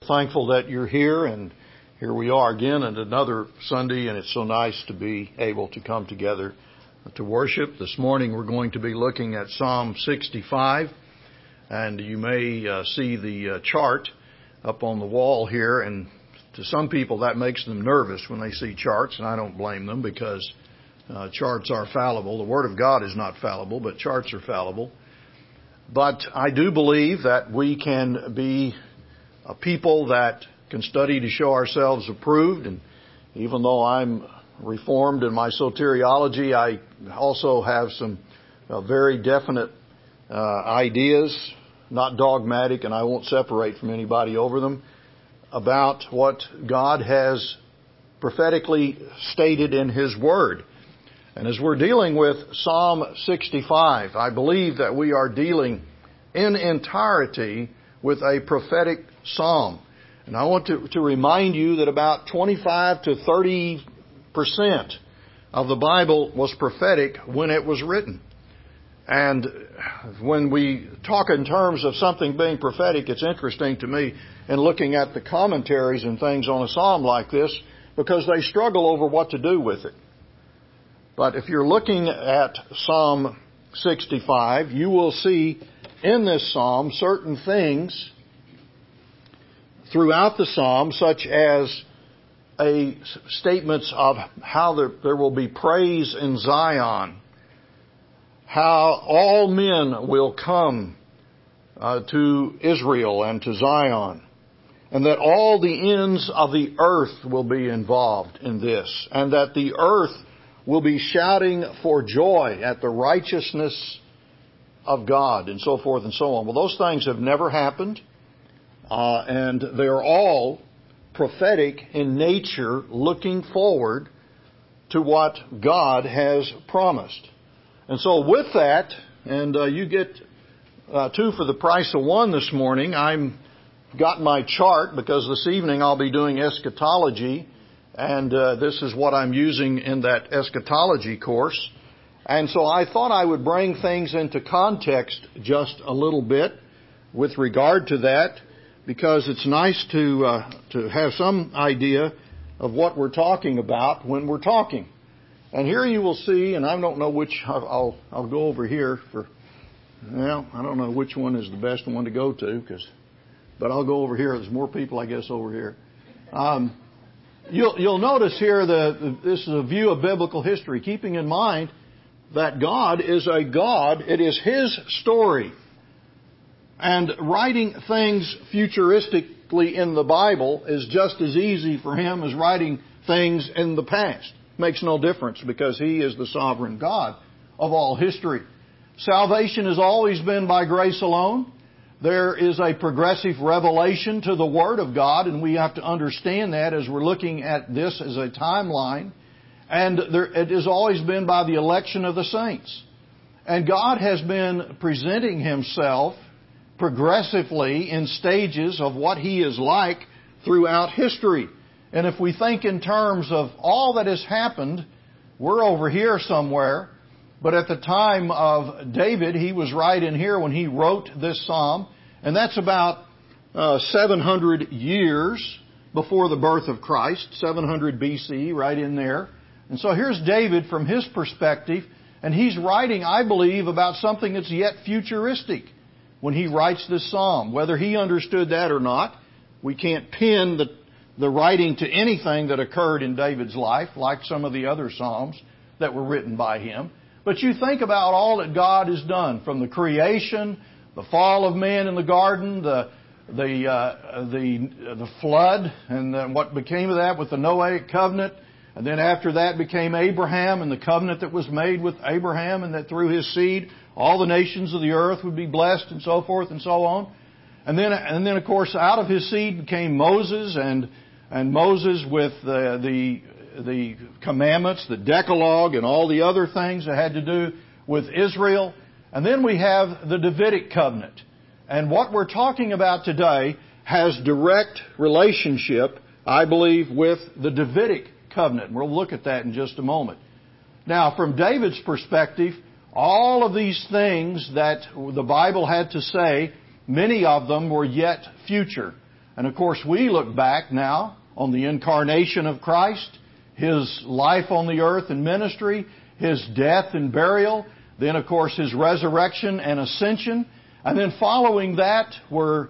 Thankful that you're here, and here we are again on another Sunday, and it's so nice to be able to come together to worship. This morning we're going to be looking at Psalm 65, and you may see the chart up on the wall here, and to some people that makes them nervous when they see charts, and I don't blame them because charts are fallible. The Word of God is not fallible, but charts are fallible. But I do believe that we can be a people that can study to show ourselves approved. And even though I'm reformed in my soteriology, I also have some very definite ideas, not dogmatic, and I won't separate from anybody over them, about what God has prophetically stated in His Word. And as we're dealing with Psalm 65, I believe that we are dealing in entirety with a prophetic psalm. And I want to remind you that about 25 to 30% of the Bible was prophetic when it was written. And when we talk in terms of something being prophetic, it's interesting to me in looking at the commentaries and things on a psalm like this, because they struggle over what to do with it. But if you're looking at Psalm 65, you will see in this psalm certain things throughout the psalm, such as statements of how there will be praise in Zion, how all men will come to Israel and to Zion, and that all the ends of the earth will be involved in this, and that the earth will be shouting for joy at the righteousness of God, and so forth and so on. Well, those things have never happened, and they're all prophetic in nature, looking forward to what God has promised. And so with that, and you get two for the price of one this morning, I've got my chart because this evening I'll be doing eschatology, and this is what I'm using in that eschatology course. And so I thought I would bring things into context just a little bit with regard to that, because it's nice to have some idea of what we're talking about when we're talking. And here you will see, and I don't know which, I'll go over here for, well, I don't know which one is the best one to go to, but I'll go over here. There's more people, I guess, over here. You'll notice here this is a view of biblical history, keeping in mind that God is a God. It is His story. And writing things futuristically in the Bible is just as easy for Him as writing things in the past. Makes no difference because He is the sovereign God of all history. Salvation has always been by grace alone. There is a progressive revelation to the Word of God, and we have to understand that as we're looking at this as a timeline. And it has always been by the election of the saints. And God has been presenting Himself progressively in stages of what He is like throughout history. And if we think in terms of all that has happened, we're over here somewhere. But at the time of David, he was right in here when he wrote this psalm. And that's about 700 years before the birth of Christ, 700 BC, right in there. And so here's David from his perspective, and he's writing, I believe, about something that's yet futuristic when he writes this psalm. Whether he understood that or not, we can't pin the writing to anything that occurred in David's life, like some of the other psalms that were written by him. But you think about all that God has done, from the creation, the fall of man in the garden, the flood, and then what became of that with the Noahic covenant. And then after that became Abraham and the covenant that was made with Abraham, and that through his seed all the nations of the earth would be blessed, and so forth and so on. And then of course out of his seed came Moses, and Moses with the commandments, the Decalogue, and all the other things that had to do with Israel. And then we have the Davidic covenant. And what we're talking about today has direct relationship, I believe, with the Davidic covenant. We'll look at that in just a moment. Now, from David's perspective, all of these things that the Bible had to say, many of them were yet future. And of course, we look back now on the incarnation of Christ, His life on the earth and ministry, His death and burial, then of course His resurrection and ascension. And then following that was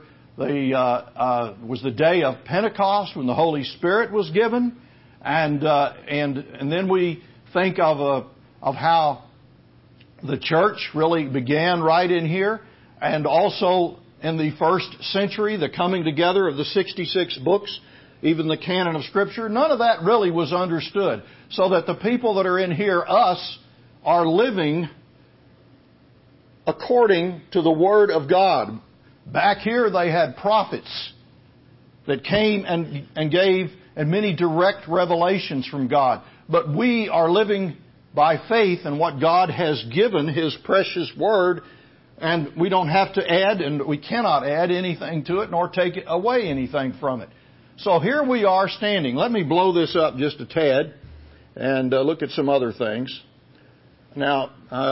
the day of Pentecost when the Holy Spirit was given. And then we think of how the church really began right in here, and also in the first century, the coming together of the 66 books, even the canon of Scripture. None of that really was understood. So that the people that are in here, us, are living according to the Word of God. Back here they had prophets that came and gave many direct revelations from God. But we are living by faith in what God has given, His precious Word, and we don't have to add, and we cannot add anything to it, nor take away anything from it. So here we are standing. Let me blow this up just a tad and look at some other things. Now,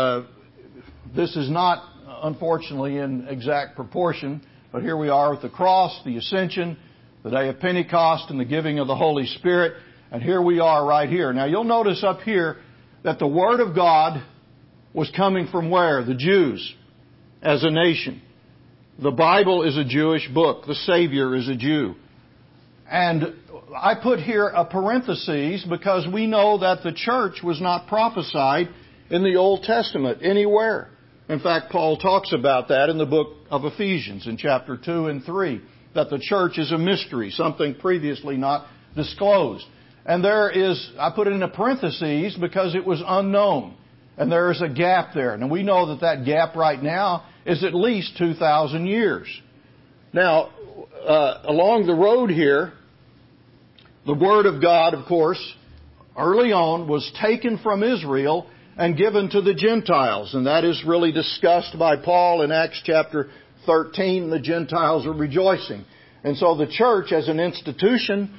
this is not, unfortunately, in exact proportion, but here we are with the cross, the ascension, the day of Pentecost, and the giving of the Holy Spirit, and here we are right here. Now, you'll notice up here that the Word of God was coming from where? The Jews as a nation. The Bible is a Jewish book. The Savior is a Jew. And I put here a parenthesis because we know that the church was not prophesied in the Old Testament anywhere. In fact, Paul talks about that in the book of Ephesians in chapter 2 and 3, that the church is a mystery, something previously not disclosed. And there is, I put it in a parenthesis because it was unknown. And there is a gap there. And we know that gap right now is at least 2,000 years. Now, along the road here, the Word of God, of course, early on was taken from Israel and given to the Gentiles. And that is really discussed by Paul in Acts chapter 13. The Gentiles are rejoicing. And so the church as an institution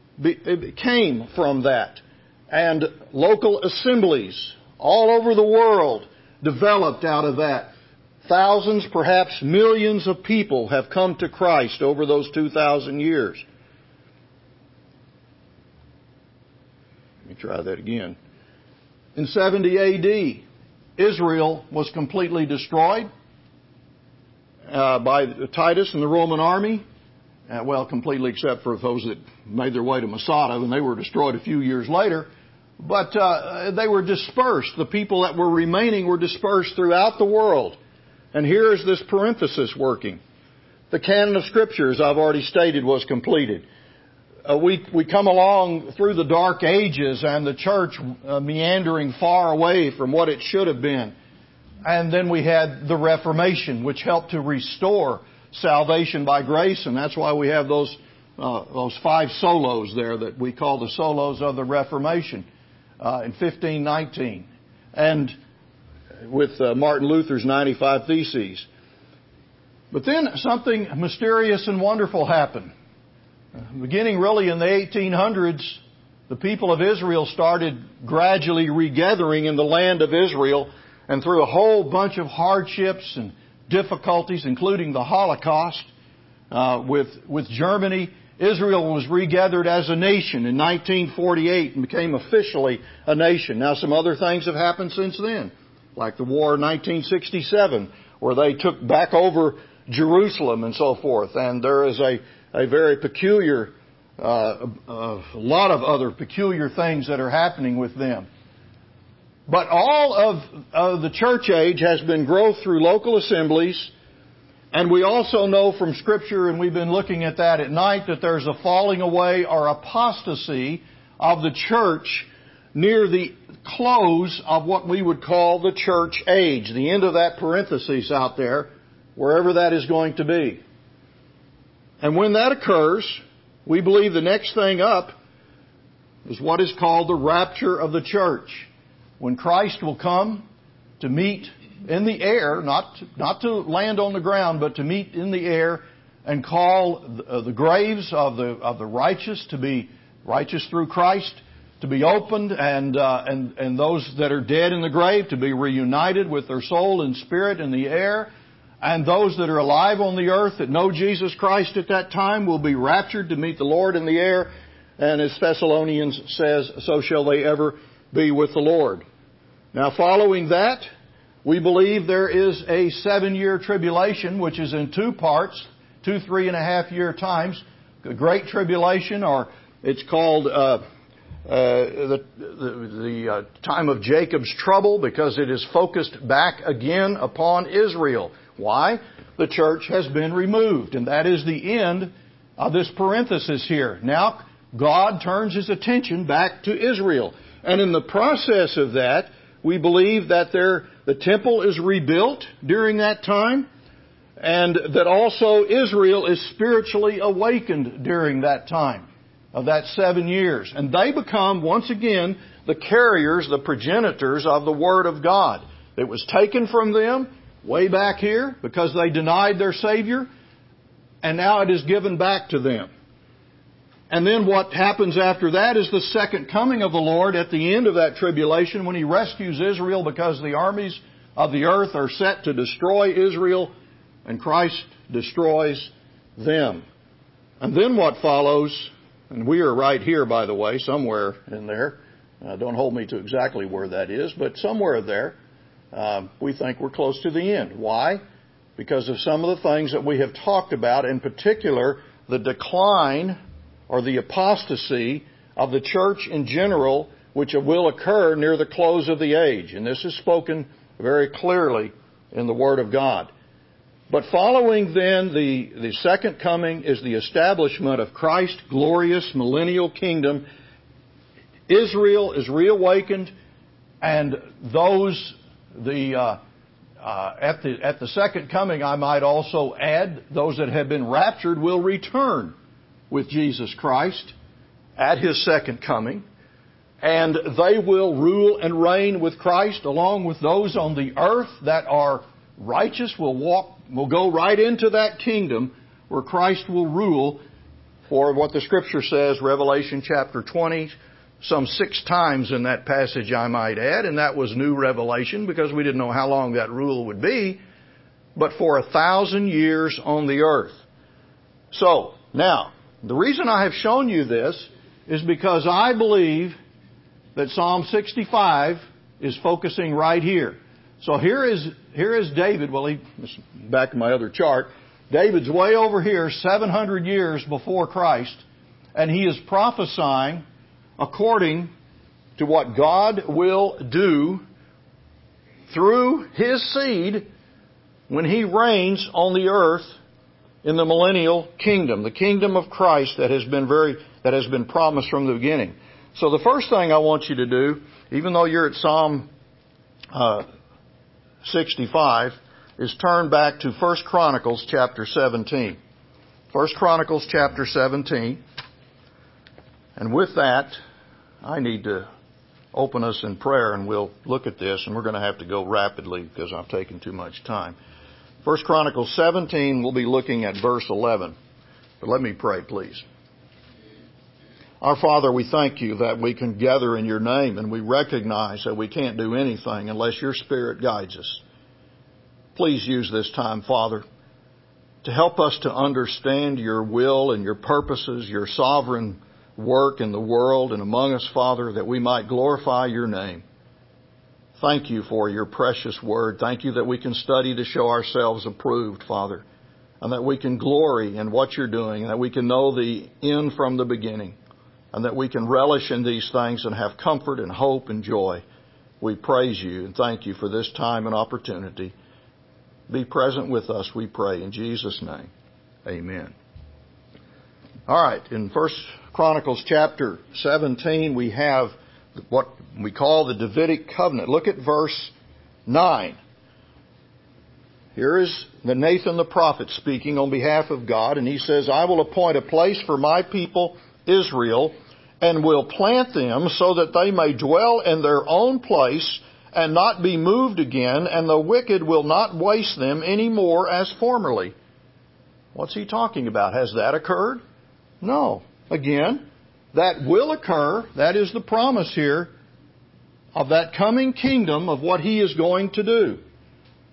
came from that. And local assemblies all over the world developed out of that. Thousands, perhaps millions of people have come to Christ over those 2,000 years. Let me try that again. In 70 A.D., Israel was completely destroyed by Titus and the Roman army. Well, completely except for those that made their way to Masada, and they were destroyed a few years later. But they were dispersed. The people that were remaining were dispersed throughout the world. And here is this parenthesis working. The canon of Scripture, as I've already stated, was completed. We come along through the Dark Ages and the church meandering far away from what it should have been. And then we had the Reformation, which helped to restore salvation by grace, and that's why we have those 5 solos there that we call the solos of the Reformation in 1519, and with Martin Luther's 95 Theses. But then something mysterious and wonderful happened. Beginning really in the 1800s, the people of Israel started gradually regathering in the land of Israel, and through a whole bunch of hardships and difficulties, including the Holocaust with Germany, Israel was regathered as a nation in 1948 and became officially a nation. Now, some other things have happened since then, like the war in 1967, where they took back over Jerusalem and so forth. And there is a very peculiar, a lot of other peculiar things that are happening with them. But all of the church age has been growth through local assemblies. And we also know from Scripture, and we've been looking at that at night, that there's a falling away or apostasy of the church near the close of what we would call the church age. The end of that parenthesis out there, wherever that is going to be. And when that occurs, we believe the next thing up is what is called the rapture of the church. When Christ will come to meet in the air, not to land on the ground, but to meet in the air and call the graves of the righteous to be righteous through Christ to be opened, and those that are dead in the grave to be reunited with their soul and spirit in the air, And those that are alive on the earth that know Jesus Christ at that time will be raptured to meet the Lord in the air. And as Thessalonians says, so shall they ever be with the Lord. Now following that, we believe there is a 7-year tribulation, which is in 2 parts, 2 3.5-year times. The Great Tribulation, or it's called the time of Jacob's trouble, because it is focused back again upon Israel. Why? The church has been removed, and that is the end of this parenthesis here. Now, God turns His attention back to Israel. And in the process of that, we believe that the temple is rebuilt during that time, and that also Israel is spiritually awakened during that time of that 7 years. And they become, once again, the carriers, the progenitors of the Word of God. It was taken from them way back here because they denied their Savior, and now it is given back to them. And then what happens after that is the second coming of the Lord at the end of that tribulation, when He rescues Israel, because the armies of the earth are set to destroy Israel, and Christ destroys them. And then what follows, and we are right here, by the way, somewhere in there. Don't hold me to exactly where that is, but somewhere there, we think we're close to the end. Why? Because of some of the things that we have talked about, in particular, the decline or the apostasy of the church in general, which will occur near the close of the age. And this is spoken very clearly in the Word of God. But following then the second coming is the establishment of Christ's glorious millennial kingdom. Israel is reawakened, and those at the second coming, I might also add, those that have been raptured will return with Jesus Christ at His second coming, and they will rule and reign with Christ, along with those on the earth that are righteous will go right into that kingdom where Christ will rule for what the Scripture says, Revelation chapter 20, some 6 times in that passage, I might add, and that was new revelation because we didn't know how long that rule would be, but for 1,000 years on the earth. So, now, the reason I have shown you this is because I believe that Psalm 65 is focusing right here. So here is David. Well, back in my other chart. David's way over here, 700 years before Christ, and he is prophesying according to what God will do through His seed when He reigns on the earth in the millennial kingdom, the kingdom of Christ that has been promised from the beginning. So the first thing I want you to do, even though you're at Psalm 65, is turn back to 1 Chronicles chapter 17. 1 Chronicles chapter 17. And with that, I need to open us in prayer, and we'll look at this, and we're going to have to go rapidly because I've taken too much time. 1 Chronicles 17, we'll be looking at verse 11. But let me pray, please. Our Father, we thank You that we can gather in Your name, and we recognize that we can't do anything unless Your Spirit guides us. Please use this time, Father, to help us to understand Your will and Your purposes, Your sovereign work in the world and among us, Father, that we might glorify Your name. Thank You for Your precious word. Thank You that we can study to show ourselves approved, Father, and that we can glory in what You're doing, and that we can know the end from the beginning, and that we can relish in these things and have comfort and hope and joy. We praise You and thank You for this time and opportunity. Be present with us, we pray, in Jesus' name. Amen. All right, in 1 Chronicles chapter 17, we have what we call the Davidic covenant. Look at verse 9. Here is Nathan the prophet speaking on behalf of God, and he says, I will appoint a place for my people Israel, and will plant them so that they may dwell in their own place and not be moved again, and the wicked will not waste them any more as formerly. What's he talking about? Has that occurred? No. Again, that will occur. That is the promise here of that coming kingdom of what He is going to do.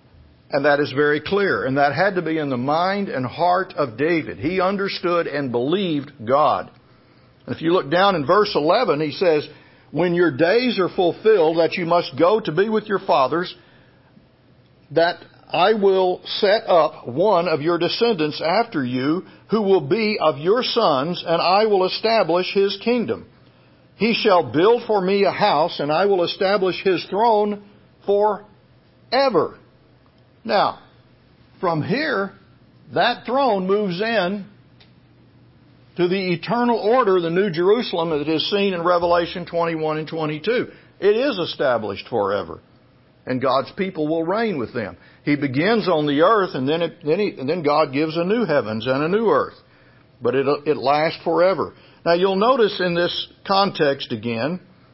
And that is very clear. And that had to be in the mind and heart of David. He understood and believed God. And if you look down in verse 11, he says, when your days are fulfilled, that you must go to be with your fathers, that I will set up one of your descendants after you, who will be of your sons, and I will establish his kingdom. He shall build for me a house, and I will establish his throne forever. Now, from here, that throne moves in to the eternal order, the New Jerusalem that is seen in Revelation 21 and 22. It is established forever. And God's people will reign with them. He begins on the earth, and then God gives a new heavens and a new earth. But it lasts forever. Now you'll notice in this context again,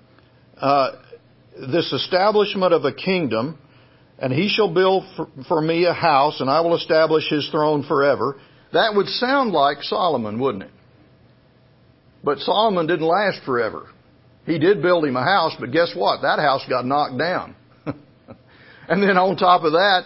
this establishment of a kingdom, and he shall build for me a house, and I will establish his throne forever. That would sound like Solomon, wouldn't it? But Solomon didn't last forever. He did build him a house, but guess what? That house got knocked down. And then on top of that,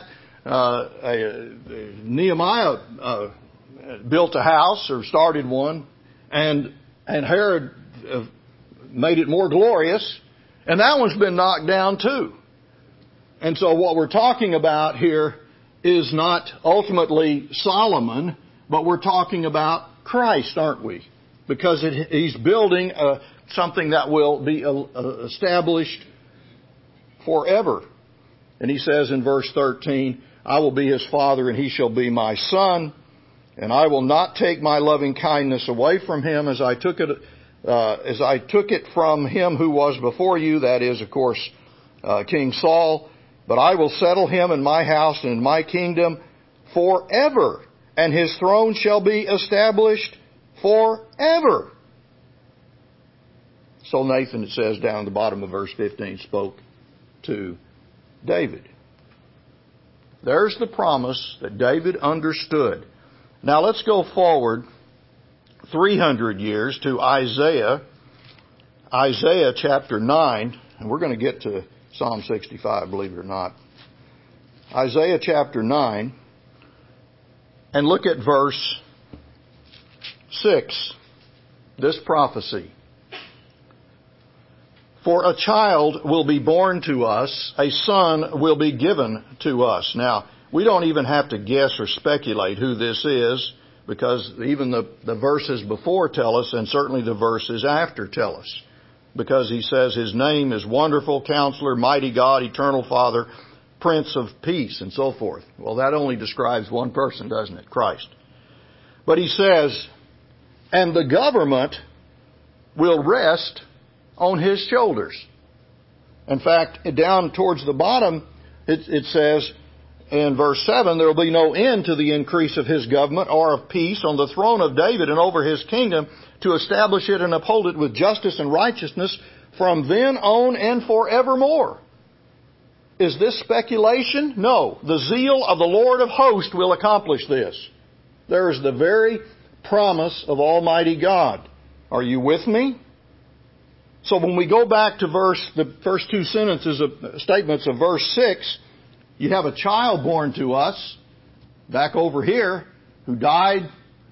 Nehemiah built a house, or started one, and Herod made it more glorious, and that one's been knocked down too. And so what we're talking about here is not ultimately Solomon, but we're talking about Christ, aren't we? Because he's building something that will be established forever. And he says in verse 13, I will be his father and he shall be my son, and I will not take my loving kindness away from him as I took it from him who was before you, that is, of course, King Saul. But I will settle him in my house and in my kingdom forever, and his throne shall be established forever. So Nathan, it says down at the bottom of verse 15, spoke to David. There's the promise that David understood. Now let's go forward 300 years to Isaiah chapter 9, and we're going to get to Psalm 65, believe it or not. Isaiah chapter 9, and look at verse 6, this prophecy. For a child will be born to us, a son will be given to us. Now, we don't even have to guess or speculate who this is, because even the verses before tell us, and certainly the verses after tell us. Because he says his name is Wonderful Counselor, Mighty God, Eternal Father, Prince of Peace, and so forth. Well, that only describes one person, doesn't it? Christ. But he says, and the government will rest on his shoulders. In fact, down towards the bottom, it says in verse 7, there will be no end to the increase of his government or of peace on the throne of David and over his kingdom, to establish it and uphold it with justice and righteousness from then on and forevermore. Is this speculation? No. The zeal of the Lord of hosts will accomplish this. There is the very promise of Almighty God. Are you with me? So when we go back to the first two statements of verse 6, you have a child born to us, back over here, who died.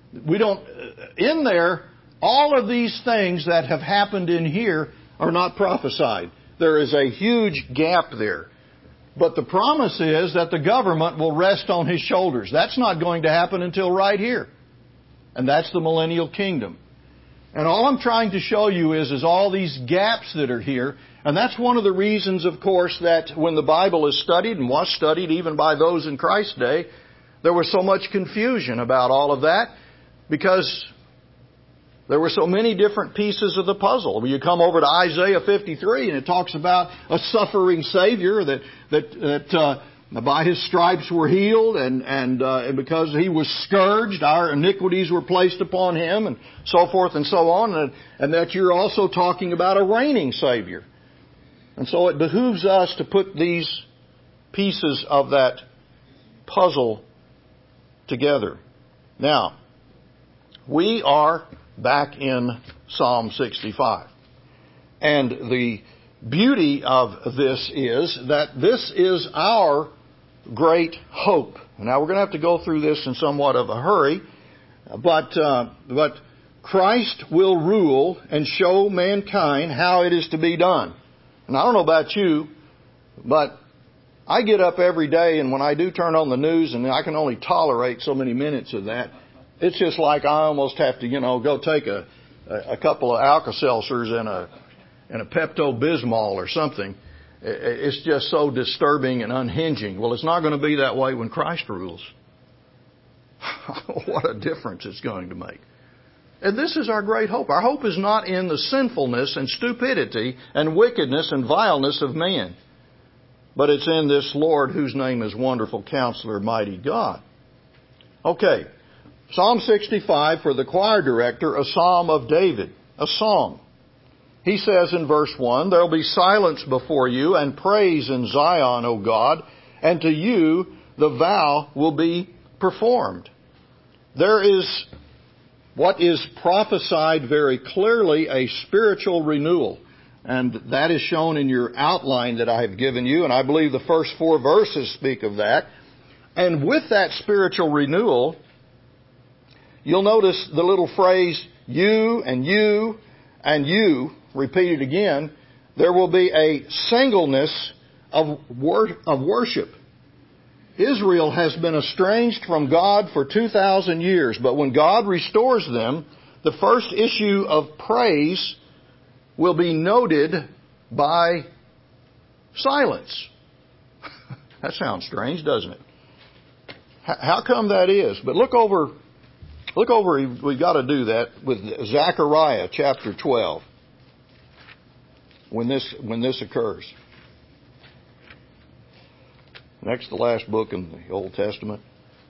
In there, all of these things that have happened in here are not prophesied. There is a huge gap there. But the promise is that the government will rest on his shoulders. That's not going to happen until right here. And that's the millennial kingdom. And all I'm trying to show you is all these gaps that are here. And that's one of the reasons, of course, that when the Bible is studied, and was studied even by those in Christ's day, there was so much confusion about all of that, because there were so many different pieces of the puzzle. When you come over to Isaiah 53, and it talks about a suffering Savior that by His stripes were healed, and because He was scourged, our iniquities were placed upon Him, and so forth and so on, and that you're also talking about a reigning Savior. And so it behooves us to put these pieces of that puzzle together. Now, we are back in Psalm 65. And the beauty of this is that this is our great hope. Now we're going to have to go through this in somewhat of a hurry, but Christ will rule and show mankind how it is to be done. And I don't know about you, but I get up every day, and when I do turn on the news, and I can only tolerate so many minutes of that, it's just like I almost have to, go take a couple of Alka-Seltzers and a Pepto-Bismol or something. It's just so disturbing and unhinging. Well, it's not going to be that way when Christ rules. What a difference it's going to make. And this is our great hope. Our hope is not in the sinfulness and stupidity and wickedness and vileness of man, but it's in this Lord whose name is Wonderful Counselor, Mighty God. Okay, Psalm 65 for the choir director, a psalm of David, a song. He says in verse 1, "There will be silence before you and praise in Zion, O God, and to you the vow will be performed." There is what is prophesied very clearly, a spiritual renewal. And that is shown in your outline that I have given you. And I believe the first 4 verses speak of that. And with that spiritual renewal, you'll notice the little phrase, you and you and you, repeated again. There will be a singleness of worship. Israel has been estranged from God for 2,000 years, but when God restores them, the first issue of praise will be noted by silence. That sounds strange, doesn't it? How come that is? But look over, we've got to do that with Zechariah chapter 12, when this occurs. Next to the last book in the Old Testament.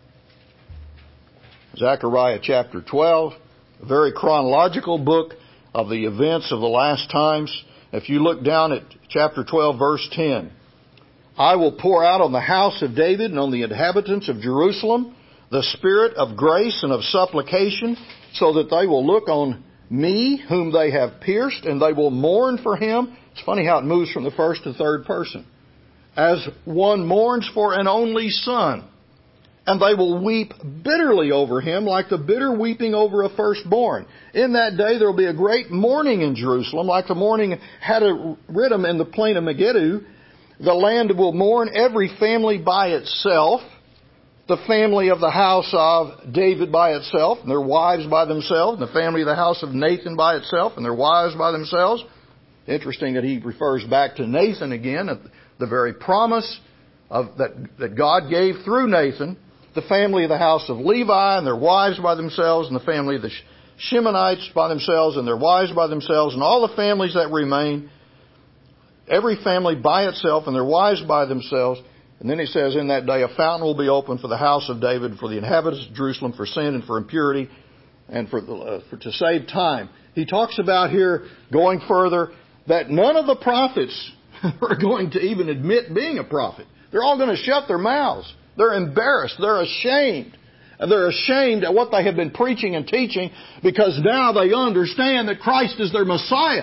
Zechariah chapter 12, a very chronological book of the events of the last times. If you look down at chapter 12, verse 10, "I will pour out on the house of David and on the inhabitants of Jerusalem the spirit of grace and of supplication, so that they will look on me whom they have pierced, and they will mourn for him." It's funny how it moves from the first to third person. "As one mourns for an only son. And they will weep bitterly over him, like the bitter weeping over a firstborn. In that day there will be a great mourning in Jerusalem, like the mourning Hadadriddum in the plain of Megiddo. The land will mourn, every family by itself, the family of the house of David by itself, and their wives by themselves, and the family of the house of Nathan by itself, and their wives by themselves." Interesting that he refers back to Nathan again, at the very promise that God gave through Nathan. "The family of the house of Levi and their wives by themselves, and the family of the Shimonites by themselves and their wives by themselves, and all the families that remain, every family by itself and their wives by themselves." And then he says, "In that day a fountain will be opened for the house of David, for the inhabitants of Jerusalem, for sin and for impurity, and for to save time." He talks about here, going further, that none of the prophets are going to even admit being a prophet. They're all going to shut their mouths. They're embarrassed. They're ashamed. And they're ashamed at what they have been preaching and teaching, because now they understand that Christ is their Messiah.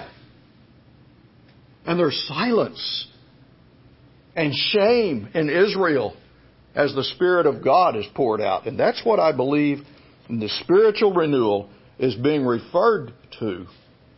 And there's silence and shame in Israel as the Spirit of God is poured out. And that's what I believe the spiritual renewal is being referred to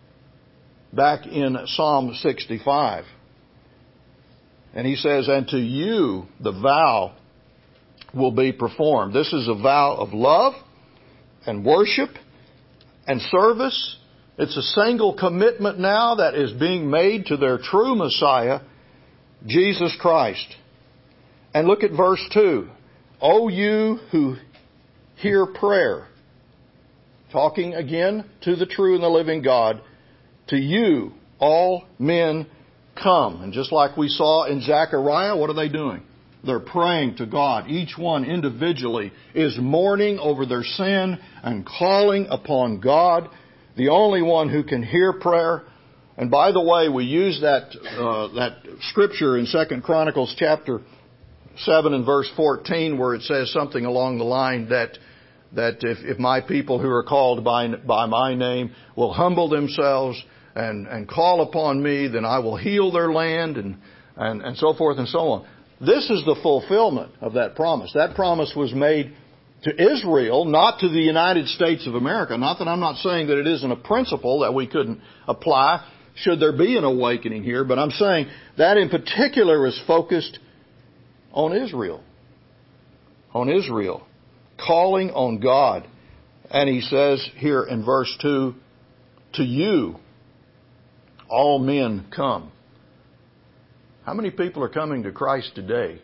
back in Psalm 65. And he says, "And to you the vow will be performed." This is a vow of love and worship and service. It's a single commitment now that is being made to their true Messiah, Jesus Christ. And look at verse 2. "O you who hear prayer," talking again to the true and the living God, "to you all men come." And just like we saw in Zechariah, what are they doing? They're praying to God. Each one individually is mourning over their sin and calling upon God, the only one who can hear prayer. And by the way, we use that scripture in 2 Chronicles chapter 7 and verse 14, where it says something along the line that if my people who are called by my name will humble themselves and call upon me, then I will heal their land, and so forth and so on. This is the fulfillment of that promise. That promise was made to Israel, not to the United States of America. Not that I'm not saying that it isn't a principle that we couldn't apply should there be an awakening here, but I'm saying that in particular is focused on Israel. On Israel. Calling on God. And he says here in verse 2, to you, all men come. How many people are coming to Christ today?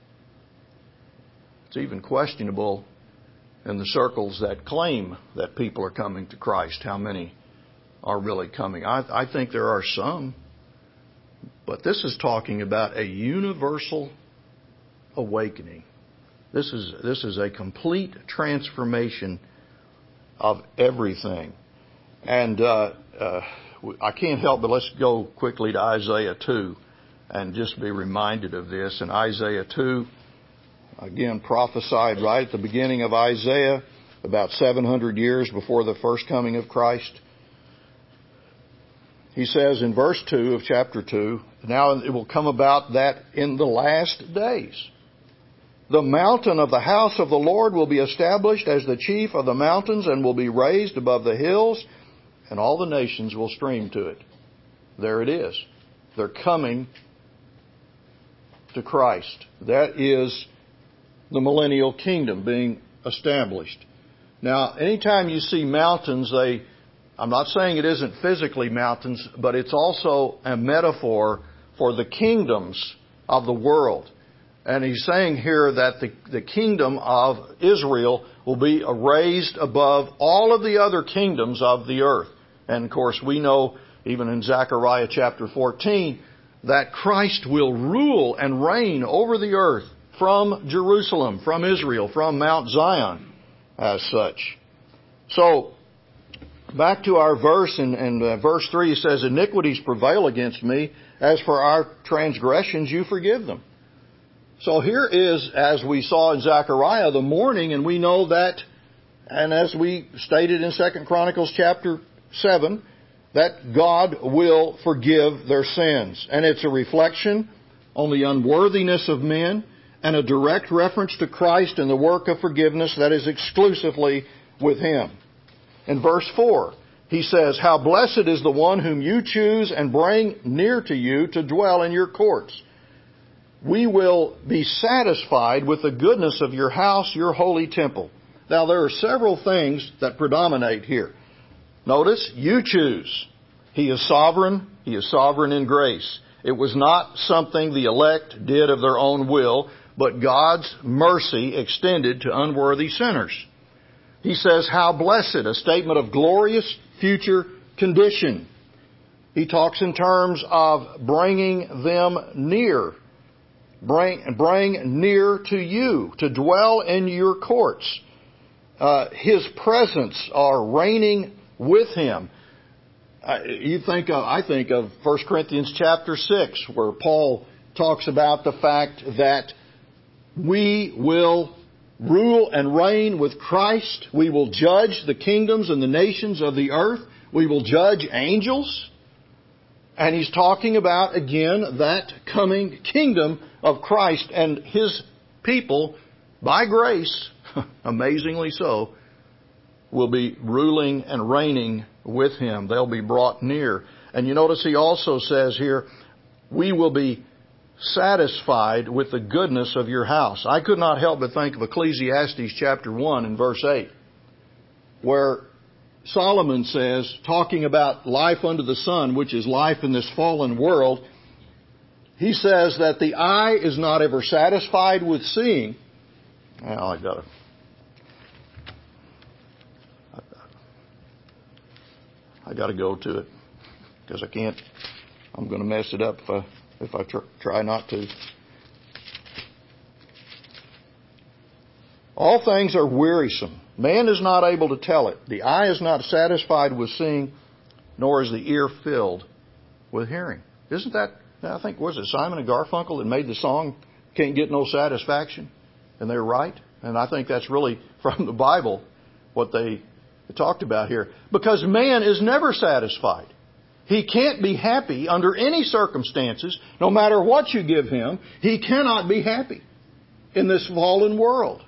It's even questionable in the circles that claim that people are coming to Christ. How many are really coming? I think there are some. But this is talking about a universal awakening. This is a complete transformation of everything. And I can't help but let's go quickly to Isaiah 2 and just be reminded of this. In Isaiah 2, again, prophesied right at the beginning of Isaiah, about 700 years before the first coming of Christ. He says in verse 2 of chapter 2, now it will come about that in the last days, the mountain of the house of the Lord will be established as the chief of the mountains and will be raised above the hills, and all the nations will stream to it. There it is. They're coming to Christ. That is the millennial kingdom being established. Now, anytime you see mountains, I'm not saying it isn't physically mountains, but it's also a metaphor for the kingdoms of the world. And he's saying here that the kingdom of Israel will be raised above all of the other kingdoms of the earth. And of course, we know, even in Zechariah chapter 14, that Christ will rule and reign over the earth from Jerusalem, from Israel, from Mount Zion, as such. So, back to our verse, in verse 3, it says, iniquities prevail against me. As for our transgressions, you forgive them. So here is, as we saw in Zechariah, the morning, and we know that, and as we stated in 2 Chronicles chapter 7, that God will forgive their sins. And it's a reflection on the unworthiness of men and a direct reference to Christ and the work of forgiveness that is exclusively with Him. In verse 4, he says, how blessed is the one whom you choose and bring near to you to dwell in your courts. We will be satisfied with the goodness of your house, your holy temple. Now, there are several things that predominate here. Notice, you choose. He is sovereign. He is sovereign in grace. It was not something the elect did of their own will, but God's mercy extended to unworthy sinners. He says, how blessed, a statement of glorious future condition. He talks in terms of bringing them near. Bring near to you, to dwell in your courts. His presence are reigning with Him. I think of 1 Corinthians chapter 6, where Paul talks about the fact that we will rule and reign with Christ. We will judge the kingdoms and the nations of the earth. We will judge angels. And he's talking about, again, that coming kingdom of Christ, and His people, by grace, amazingly so, will be ruling and reigning with Him. They'll be brought near. And you notice he also says here, we will be satisfied with the goodness of your house. I could not help but think of Ecclesiastes chapter 1 and verse 8, where Solomon says, talking about life under the sun, which is life in this fallen world, he says that the eye is not ever satisfied with seeing. Well, I got to go to it because I can't. I'm going to mess it up if I try not to. All things are wearisome. Man is not able to tell it. The eye is not satisfied with seeing, nor is the ear filled with hearing. Isn't that, I think, was it Simon and Garfunkel that made the song, Can't Get No Satisfaction? And they're right. And I think that's really from the Bible what they talked about here. Because man is never satisfied. He can't be happy under any circumstances, no matter what you give him. He cannot be happy in this fallen world.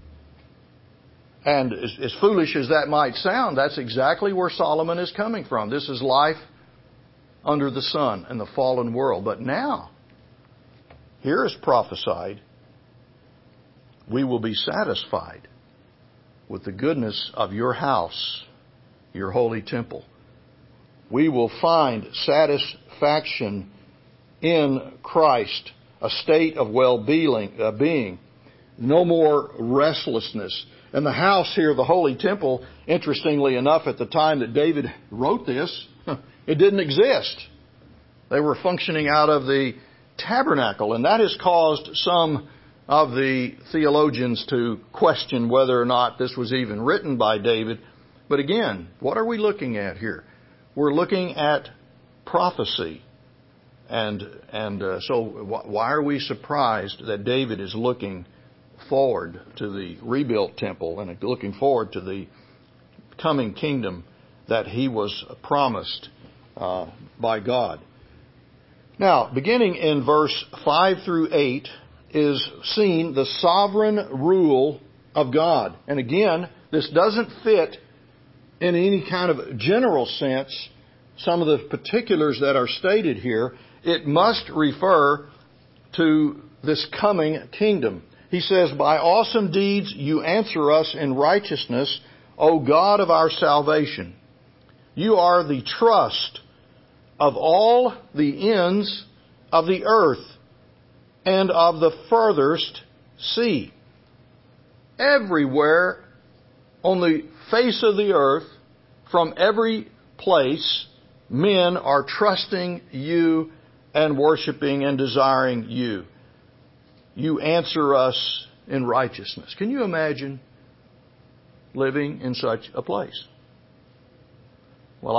And as foolish as that might sound, that's exactly where Solomon is coming from. This is life under the sun in the fallen world. But now, here is prophesied, we will be satisfied with the goodness of your house, your holy temple. We will find satisfaction in Christ, a state of well-being, no more restlessness. And the house here, the holy temple, interestingly enough, at the time that David wrote this, it didn't exist. They were functioning out of the tabernacle, and that has caused some of the theologians to question whether or not this was even written by David. But again, what are we looking at here? We're looking at prophecy. And so why are we surprised that David is looking forward to the rebuilt temple and looking forward to the coming kingdom that he was promised by God? Now, beginning in verse 5 through 8 is seen the sovereign rule of God. And again, this doesn't fit in any kind of general sense some of the particulars that are stated here. It must refer to this coming kingdom. He says, by awesome deeds you answer us in righteousness, O God of our salvation. You are the trust of all the ends of the earth and of the furthest sea. Everywhere on the face of the earth, from every place, men are trusting you and worshiping and desiring you. You answer us in righteousness. Can you imagine living in such a place? Well,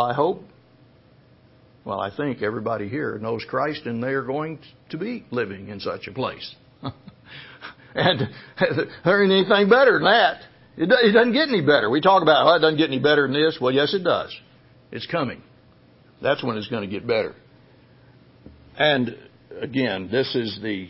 I think everybody here knows Christ, and they are going to be living in such a place. And there ain't anything better than that. It doesn't get any better. We talk about, it doesn't get any better than this. Well, yes, it does. It's coming. That's when it's going to get better. And again, this is the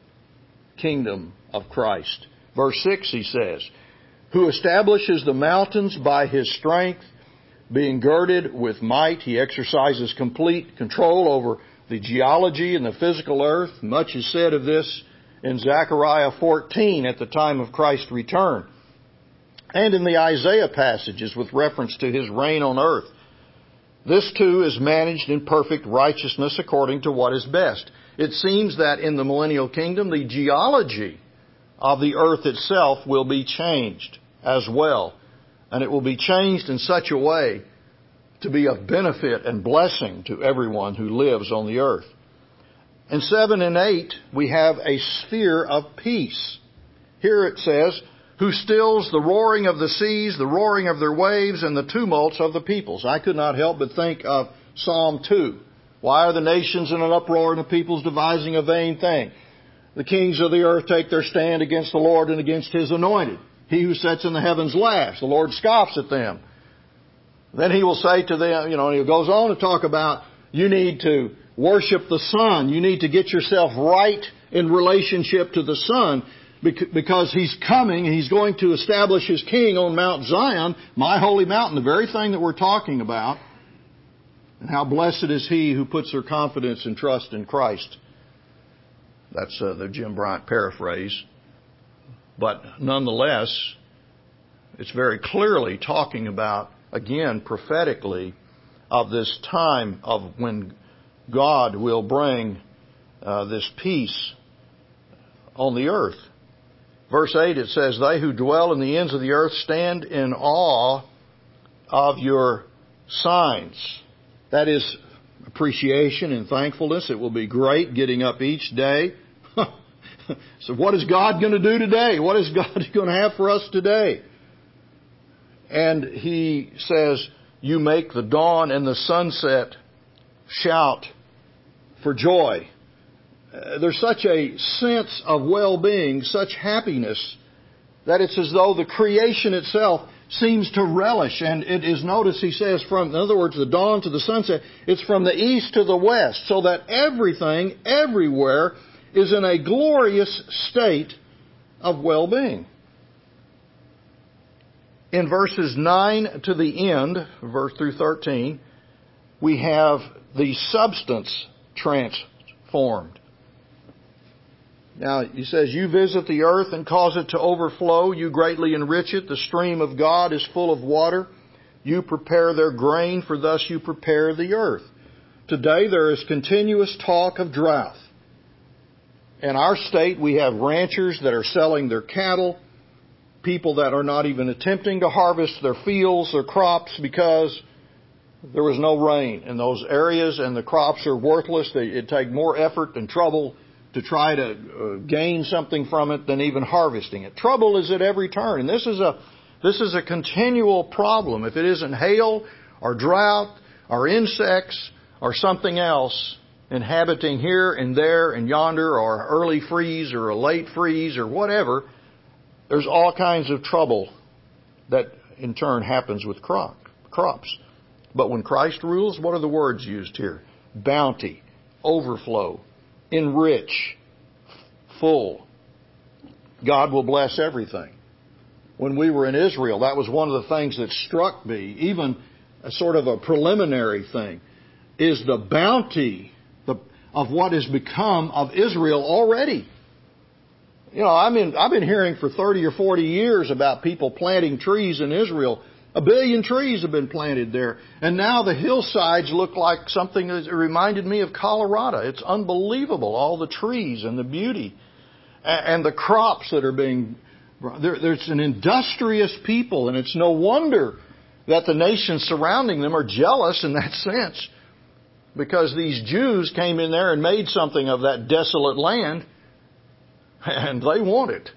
kingdom of Christ. Verse 6, he says, who establishes the mountains by his strength, being girded with might. He exercises complete control over the geology and the physical earth. Much is said of this in Zechariah 14 at the time of Christ's return, and in the Isaiah passages with reference to his reign on earth. This too is managed in perfect righteousness according to what is best. It seems that in the millennial kingdom, the geology of the earth itself will be changed as well. And it will be changed in such a way to be of benefit and blessing to everyone who lives on the earth. In 7 and 8, we have a sphere of peace. Here it says, who stills the roaring of the seas, the roaring of their waves, and the tumults of the peoples. I could not help but think of Psalm 2. Why are the nations in an uproar and the peoples devising a vain thing? The kings of the earth take their stand against the Lord and against His anointed. He who sits in the heavens laughs. The Lord scoffs at them. Then He will say to them, and He goes on to talk about you need to worship the sun. You need to get yourself right in relationship to the sun because He's coming. He's going to establish His king on Mount Zion, my holy mountain, the very thing that we're talking about. And how blessed is he who puts their confidence and trust in Christ. That's the Jim Bryant paraphrase. But nonetheless, it's very clearly talking about, again, prophetically, of this time of when God will bring this peace on the earth. Verse 8, it says, they who dwell in the ends of the earth stand in awe of your signs. That is appreciation and thankfulness. It will be great getting up each day. So what is God going to do today? What is God going to have for us today? And He says, you make the dawn and the sunset shout for joy. There's such a sense of well-being, such happiness, that it's as though the creation itself seems to relish. And it is, notice he says, in other words, the dawn to the sunset, it's from the east to the west, so that everything, everywhere, is in a glorious state of well-being. In verses 9 to the end, verse through 13, we have the substance transformed. Now, he says, you visit the earth and cause it to overflow. You greatly enrich it. The stream of God is full of water. You prepare their grain, for thus you prepare the earth. Today there is continuous talk of drought. In our state, we have ranchers that are selling their cattle, people that are not even attempting to harvest their fields, their crops, because there was no rain in those areas and the crops are worthless. It takes more effort and trouble to try to gain something from it than even harvesting it. Trouble is at every turn. And this is a continual problem. If it isn't hail or drought or insects or something else inhabiting here and there and yonder, or early freeze or a late freeze or whatever, there's all kinds of trouble that in turn happens with crops. But when Christ rules, what are the words used here? Bounty, overflow, enrich, full. God will bless everything. When we were in Israel, that was one of the things that struck me, even a sort of a preliminary thing, is the bounty of what has become of Israel already. You know, I've been hearing for 30 or 40 years about people planting trees in Israel. 1 billion trees have been planted there. And now the hillsides look like something that reminded me of Colorado. It's unbelievable, all the trees and the beauty. And the crops that are being... There's an industrious people, and it's no wonder that the nations surrounding them are jealous in that sense. Because these Jews came in there and made something of that desolate land, and they want it.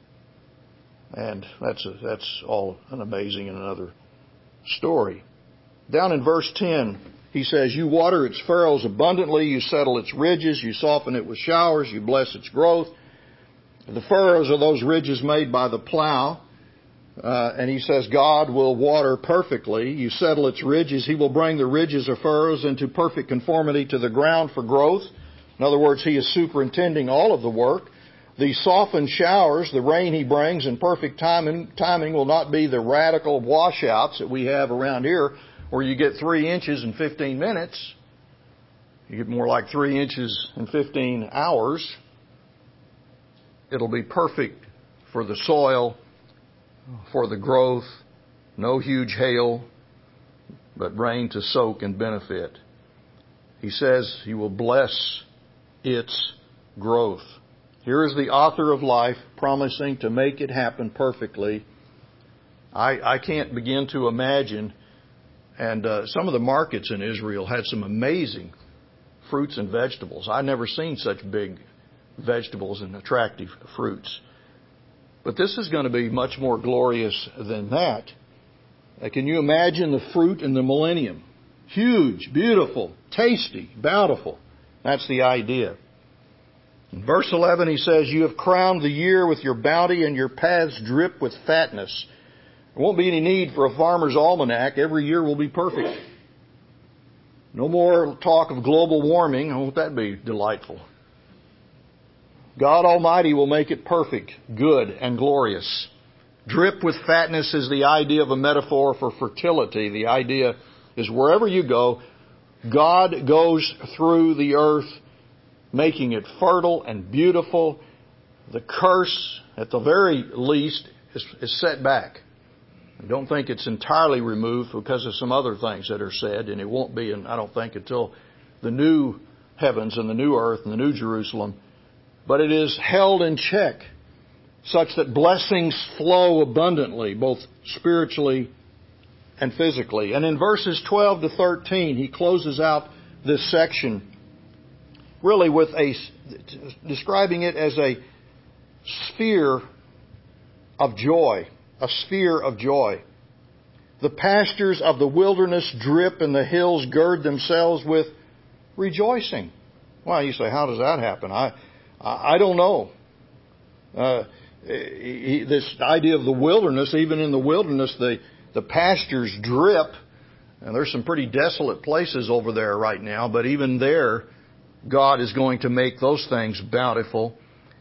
And that's all an amazing and another story. Down in verse 10, he says, you water its furrows abundantly, you settle its ridges, you soften it with showers, you bless its growth. The furrows are those ridges made by the plow. And he says, God will water perfectly. You settle its ridges. He will bring the ridges or furrows into perfect conformity to the ground for growth. In other words, he is superintending all of the work. The softened showers, the rain he brings in perfect timing will not be the radical washouts that we have around here, where you get 3 inches in 15 minutes. You get more like 3 inches in 15 hours. It'll be perfect for the soil, for the growth, no huge hail, but rain to soak and benefit. He says he will bless its growth. Here is the author of life promising to make it happen perfectly. I can't begin to imagine, and some of the markets in Israel had some amazing fruits and vegetables. I've never seen such big vegetables and attractive fruits. But this is going to be much more glorious than that. Can you imagine the fruit in the millennium? Huge, beautiful, tasty, bountiful. That's the idea. In verse 11 he says, you have crowned the year with your bounty and your paths drip with fatness. There won't be any need for a farmer's almanac. Every year will be perfect. No more talk of global warming. Won't that be delightful? God Almighty will make it perfect, good, and glorious. Drip with fatness is the idea of a metaphor for fertility. The idea is wherever you go, God goes through the earth, making it fertile and beautiful. The curse, at the very least, is set back. I don't think it's entirely removed because of some other things that are said, and it won't be, I don't think, until the new heavens and the new earth and the new Jerusalem. But it is held in check such that blessings flow abundantly, both spiritually and physically. And in verses 12 to 13, he closes out this section really with describing it as a sphere of joy, a sphere of joy. The pastures of the wilderness drip and the hills gird themselves with rejoicing. Well, you say, how does that happen? I don't know. This idea of the wilderness, even in the wilderness, the pastures drip. And there's some pretty desolate places over there right now, but even there, God is going to make those things bountiful.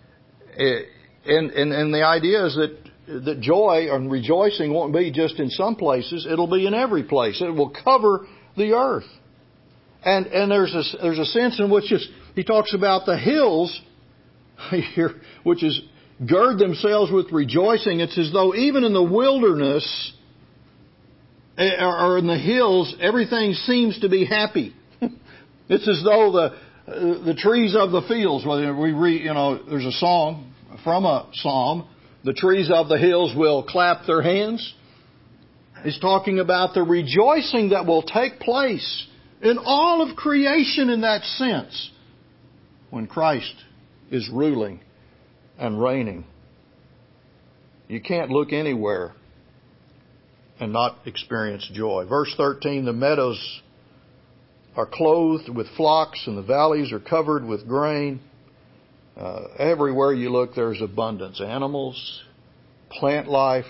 And the idea is that joy and rejoicing won't be just in some places, it'll be in every place. It will cover the earth. And there's a sense in which he talks about the hills here, which is gird themselves with rejoicing. It's as though even in the wilderness or in the hills, everything seems to be happy. It's as though the trees of the fields, whether we read, there's a song from a psalm, the trees of the hills will clap their hands. It's talking about the rejoicing that will take place in all of creation in that sense when Christ is ruling and reigning. You can't look anywhere and not experience joy. Verse 13, the meadows are clothed with flocks and the valleys are covered with grain. Everywhere you look, there's abundance. Animals, plant life.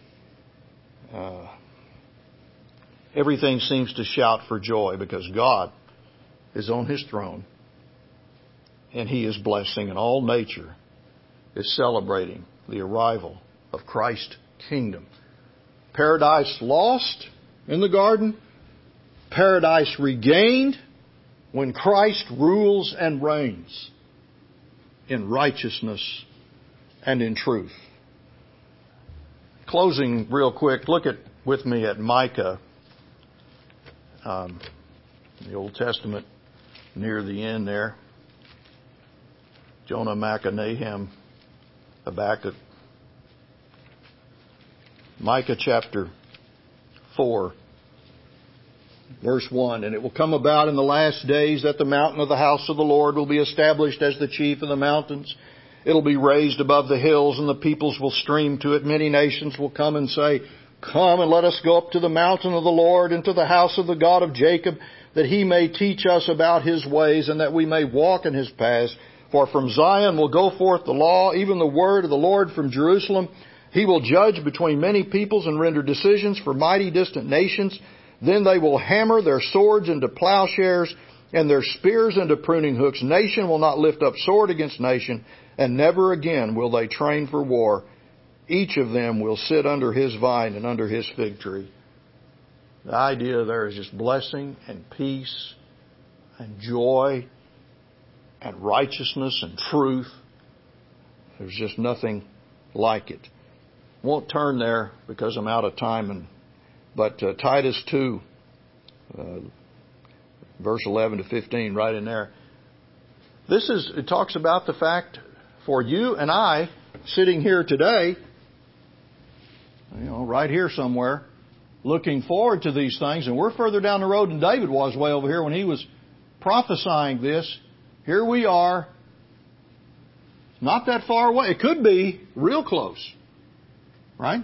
Everything seems to shout for joy because God is on His throne and He is blessing, and all nature is celebrating the arrival of Christ's kingdom. Paradise lost in the garden, paradise regained when Christ rules and reigns in righteousness and in truth. Closing real quick, look with me at Micah, the Old Testament, near the end there. Jonah, Micah, Nahum, Habakkuk. Micah chapter 4, verse 1. And it will come about in the last days that the mountain of the house of the Lord will be established as the chief of the mountains. It'll be raised above the hills, and the peoples will stream to it. Many nations will come and say, Come and let us go up to the mountain of the Lord and to the house of the God of Jacob, that He may teach us about His ways and that we may walk in His paths. For from Zion will go forth the law, even the word of the Lord from Jerusalem. He will judge between many peoples and render decisions for mighty distant nations. Then they will hammer their swords into plowshares and their spears into pruning hooks. Nation will not lift up sword against nation, and never again will they train for war. Each of them will sit under his vine and under his fig tree. The idea there is just blessing and peace and joy and righteousness and truth. There's just nothing like it. Won't turn there because I'm out of time. But Titus 2, verse 11 to 15, right in there. It talks about the fact for you and I sitting here today, right here somewhere, looking forward to these things, and we're further down the road than David was way over here when he was prophesying this. Here we are, not that far away. It could be real close, right?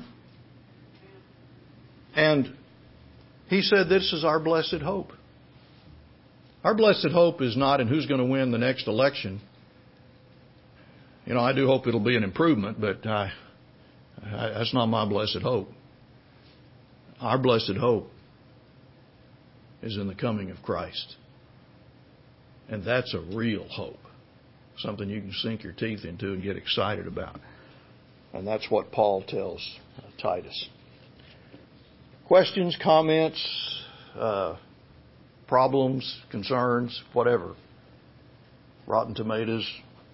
And he said this is our blessed hope. Our blessed hope is not in who's going to win the next election. I do hope it'll be an improvement, but that's not my blessed hope. Our blessed hope is in the coming of Christ. And that's a real hope. Something you can sink your teeth into and get excited about. And that's what Paul tells Titus. Questions, comments, problems, concerns, whatever. Rotten tomatoes.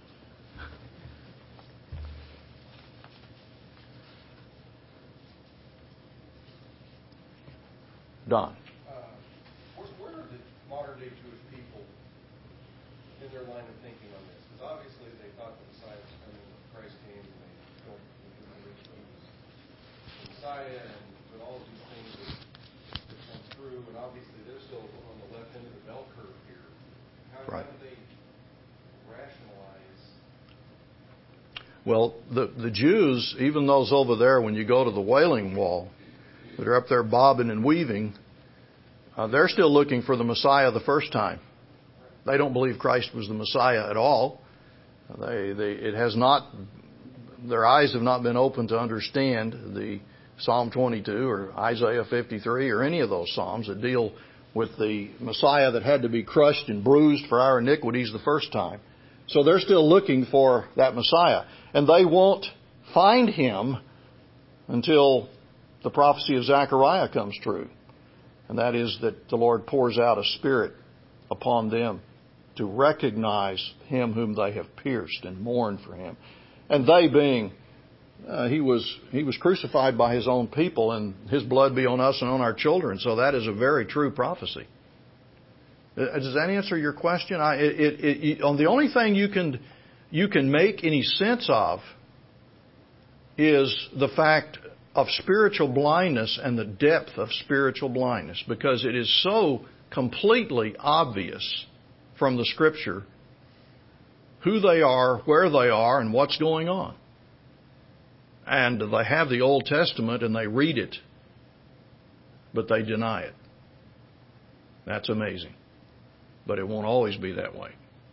Don. Where are the modern day Jewish people in their line of thinking on this? Because obviously they thought the Messiah was coming when Christ came, and they don't believe he was the Messiah, but all of these things that come through, and obviously they're still on the left end of the bell curve here. How do they rationalize? Well, the Jews, even those over there, when you go to the Wailing Wall, that are up there bobbing and weaving, they're still looking for the Messiah the first time. They don't believe Christ was the Messiah at all. It has not their eyes have not been opened to understand the Psalm 22 or Isaiah 53 or any of those Psalms that deal with the Messiah that had to be crushed and bruised for our iniquities the first time. So they're still looking for that Messiah. And they won't find Him until the prophecy of Zechariah comes true. And that is that the Lord pours out a Spirit upon them to recognize Him whom they have pierced and mourned for Him. And they being, He was crucified by His own people, and His blood be on us and on our children. So that is a very true prophecy. Does that answer your question? The only thing you can make any sense of is the fact of spiritual blindness and the depth of spiritual blindness, because it is so completely obvious from the Scripture who they are, where they are, and what's going on. And they have the Old Testament and they read it, but they deny it. That's amazing. But it won't always be that way.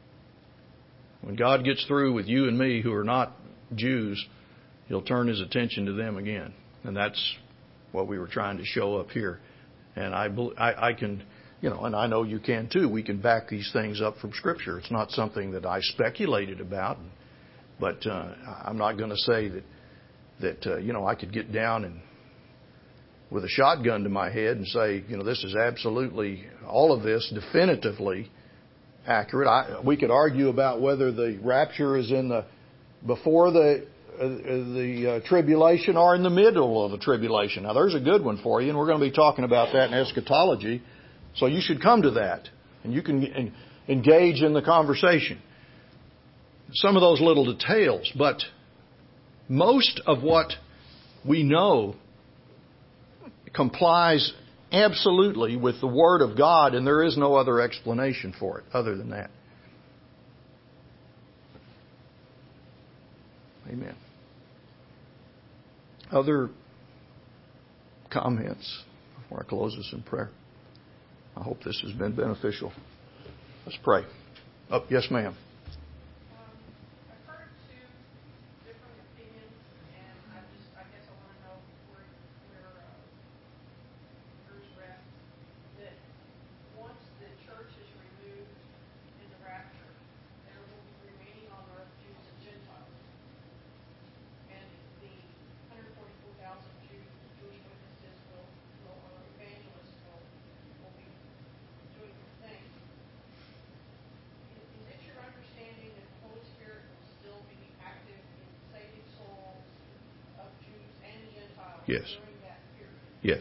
When God gets through with you and me who are not Jews, He'll turn His attention to them again. And that's what we were trying to show up here. And I can, and I know you can too. We can back these things up from Scripture. It's not something that I speculated about. But I'm not going to say that I could get down and with a shotgun to my head and say, this is absolutely, all of this definitively accurate. We could argue about whether the rapture is before the tribulation or in the middle of the tribulation. Now, there's a good one for you, and we're going to be talking about that in eschatology. So you should come to that, and you can engage in the conversation. Some of those little details, but most of what we know complies absolutely with the Word of God, and there is no other explanation for it other than that. Amen. Other comments before I close this in prayer? I hope this has been beneficial. Let's pray. Oh, yes, ma'am. I've heard two different opinions, and I guess I want to know where yours rests. That once the church is removed in the rapture, there will be remaining on earth Jews and Gentiles. And the 144,000 Jewish witnesses or evangelists will be doing their thing. Is it your understanding that the Holy Spirit will still be active in saving souls of Jews and Gentiles during that period? Yes.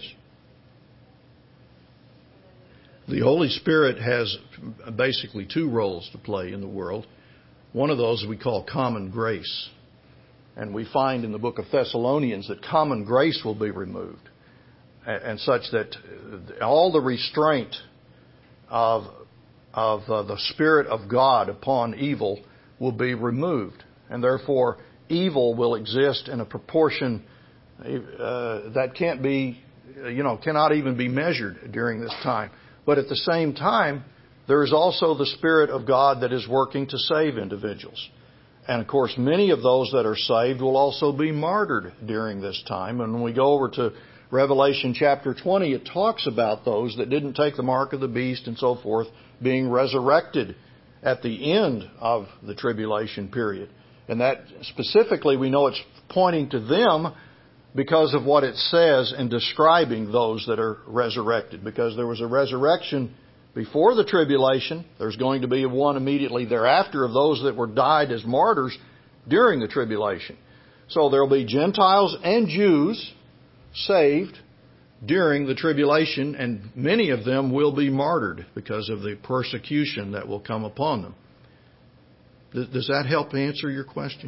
The Holy Spirit has basically two roles to play in the world. One of those we call common grace. And we find in the book of Thessalonians that common grace will be removed. And such that all the restraint of the Spirit of God upon evil will be removed. And therefore, evil will exist in a proportion that can't be, cannot even be measured during this time. But at the same time, there is also the Spirit of God that is working to save individuals. And of course, many of those that are saved will also be martyred during this time. And when we go over to Revelation chapter 20, it talks about those that didn't take the mark of the beast and so forth being resurrected at the end of the tribulation period. And that specifically, we know it's pointing to them because of what it says in describing those that are resurrected. Because there was a resurrection before the tribulation. There's going to be one immediately thereafter of those that were died as martyrs during the tribulation. So there will be Gentiles and Jews saved during the tribulation, and many of them will be martyred because of the persecution that will come upon them. Does that help answer your question?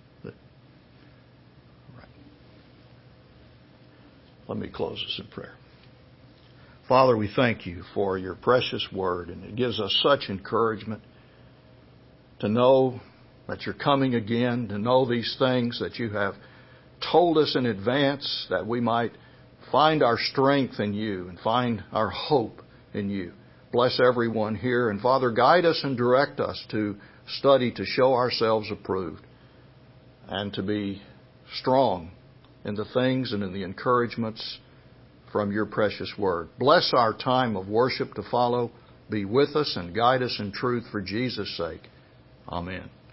Right. Let me close this in prayer. Father, we thank you for your precious word, and it gives us such encouragement to know that you're coming again, to know these things that you have told us in advance, that we might find our strength in you and find our hope in you. Bless everyone here, and Father, guide us and direct us to study to show ourselves approved. and to be strong in the things and in the encouragements from your precious word. Bless our time of worship to follow. Be with us and guide us in truth for Jesus' sake. Amen.